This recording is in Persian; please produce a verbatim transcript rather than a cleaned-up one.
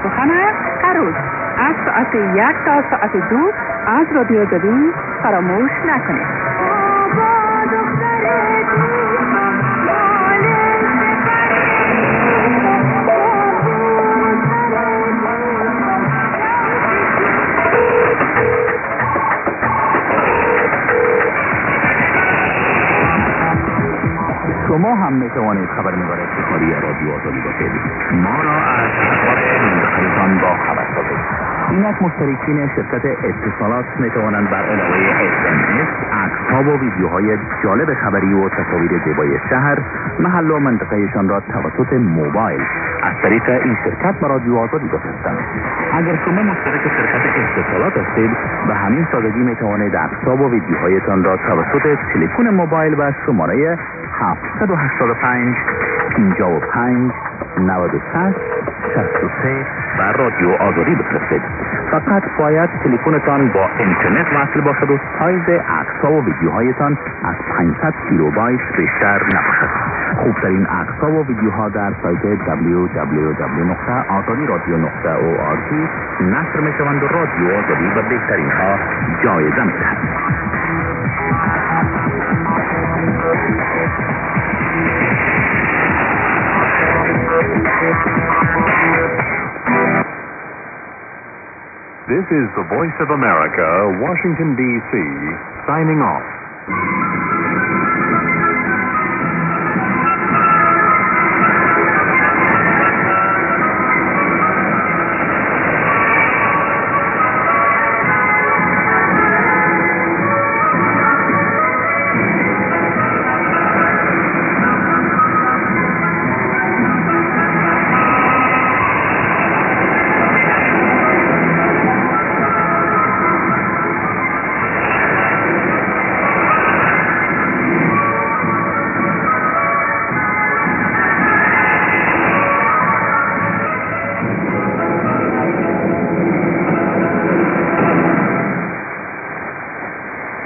سخن است هر روز از ساعت یک تا ساعت دو از رادیو آزادی فراموش نکنید. شما هم میتوانید خبرنگار افتخاری رادیو آزادی باشید. ما را از اخبار منتخبتان با خبر سازید. اینک مشترکین شرکت اتصالات میتوانند بر علاوه اس ام اس عکس‌ها و ویدیوهای جالب خبری و تصاویر زیبای شهر، محل و منطقهشان را توسط موبایل از طریق این شرکت به رادیو آزادی بفرستند. اگر شما مشترک شرکت اتصالات هستید، به همین سادگی میتوانید عکس‌ها و ویدیوهایتان را توسط تلفن موبایل و شماره هفت هشت پنج پنجاه و پنج نود و شش شصت و سه بر رادیو آزادی بفرستید. فقط باید تلفنتان با اینترنت وصل باشد و سایز عکس‌ها و ویدیوهایتان از پانصد کیلوبایت بیشتر نباشد. خوبترین عکس‌ها و ویدیوها در سایت دبلیو دبلیو دبلیو نقطه آزادی رادیو نقطه او آر جی نشر می‌شوند و رادیو آزادی به بهترین ها جایزه می‌دهد. This is the Voice of America, Washington, D C, signing off.